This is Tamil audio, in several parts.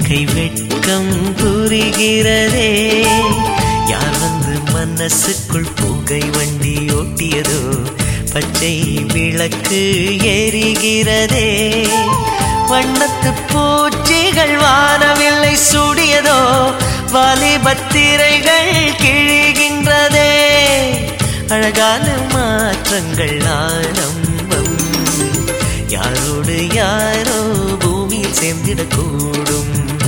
புன்னகை வெட்கம் புரிகிறதே. யார் வந்து மனசுக்குள் புகை வண்டி ஓட்டியதோ, பச்சை விளக்கு எரிகிறதே. வண்ணத்து பூச்சிகள் வானவில்லை சூடியதோ, வாலிபத்திரைகள் கிழிகின்றதே. அழகான மாற்றங்கள் ஆரம்பம், யாரோடு யாரோ பூமியில் சேர்ந்திடக்கூடும்.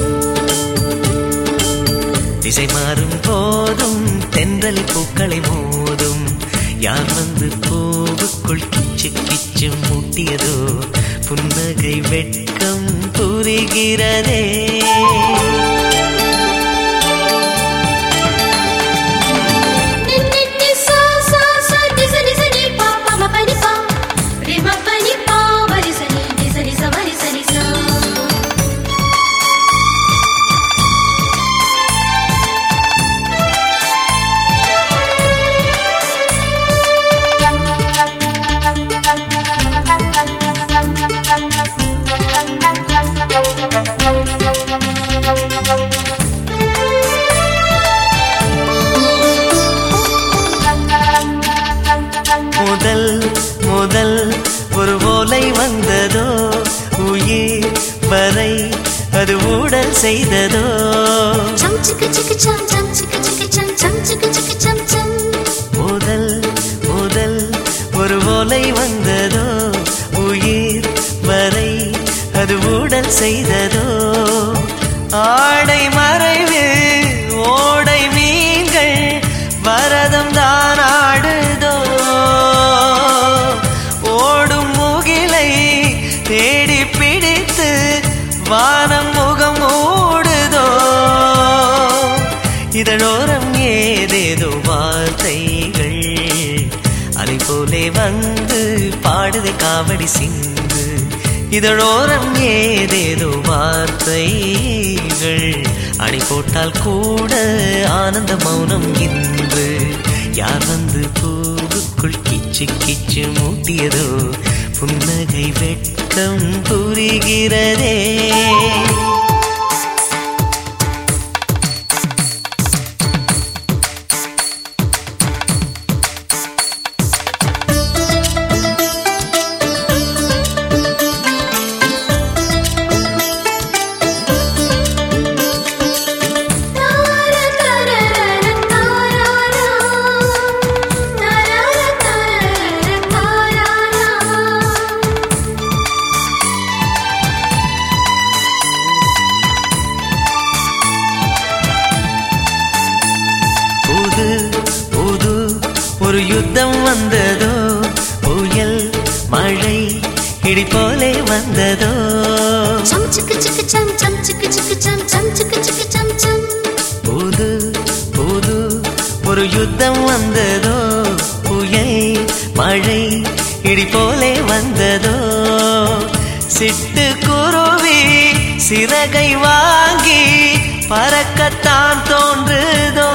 திசை மாறும் போதும் தென்றலி பூக்களை மோதும். யார் வந்து பூவுக்குள் கிச்சு கிச்சு மூட்டியதோ, புன்னகை வெட்கம் புரிகிறதே. முதல் முதல் ஒரு ஓலை வந்ததோ, உயிர் வரை அது ஊடல் செய்ததோ. முதல் முதல் ஒரு ஓலை வந்ததோ, உயிர் வரை அது ஊடல் செய்ததோ. ஆடை மறைவு ஓடை மீன்கள் வரதம் தான் ஆடுதோ. ஓடும் முகிலை தேடி பிடித்து வானம் முகம் மூடுதோ. இதழோரம் ஏதேதோ வார்த்தைகள் அலை போலே வந்து பாடுதை காவடி சிந்து. இதழோரம் ஏதேதோ வார்த்தைகள் அணை போட்டால் கூட ஆனந்த மௌனம் இன்று. யார் வந்து பூவுக்குள் கிச்சு கிச்சு மூட்டியதோ, புன்னகை வெட்கம் புரிகிறதே. புது ஒரு யுத்தம் வந்ததோ, புயல் மழை இடி போலே வந்ததோ. புது புது ஒரு யுத்தம் வந்ததோ, புயல் மழை இடி போலே வந்ததோ. சிட்டு குருவி சிறகை வாங்கி பறக்கத்தான் தோன்றுதோ.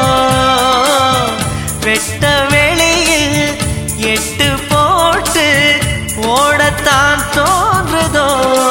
வெட்ட வெளியில் எட்டு போட்டு ஓடத்தான் தோன்றுதோ.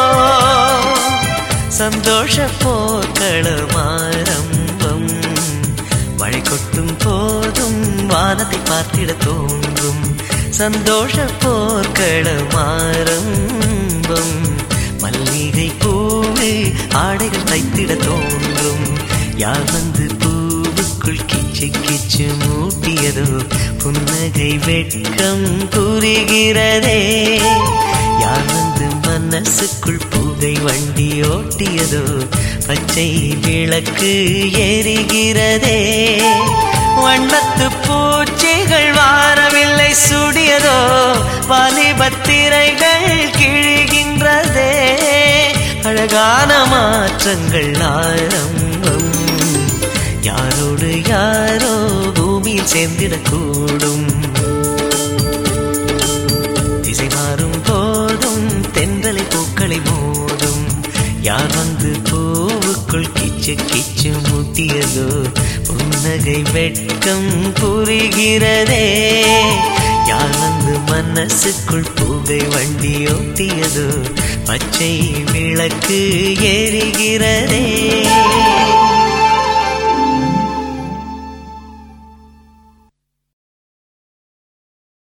சந்தோஷ போக்களம் ஆரம்பம், மழை கொட்டும் போதும் வானத்தை பார்த்திட தோன்றும். சந்தோஷ போக்களம் ஆரம்பம், மல்லிகை பூவு ஆடைகள் தைத்திட தோன்றும். யார் வந்து பூவுக்குள் கிச்சு கிச்சு மூட்டியதோ, புன்னகை வெட்கம் புரிகிறதே. யார் வந்து மனசுக்குள் புகை வண்டி ஓட்டியதோ, பச்சை விளக்கு எரிகிறதே. வண்ணத்து பூச்சிகள் வாரவில்லை சூடியதோ, வாலிபத்திரைகள் கிழிகின்றதே. அழகான மாற்றங்கள் ஆரம்பம், யாரோடு யாரோ பூமியில் சேர்ந்திடக்கூடும். திசை மாறும் போதும் தென்றலை பூக்களை மோதும். யார் வந்து பூவுக்குள் கிச்சு கிச்சு மூட்டியதோ, புன்னகை வெட்கம் புரிகிறதே. யார் வந்து மனசுக்குள் புகை வண்டி ஓட்டியதோ, பச்சை விளக்கு எரிகிறதே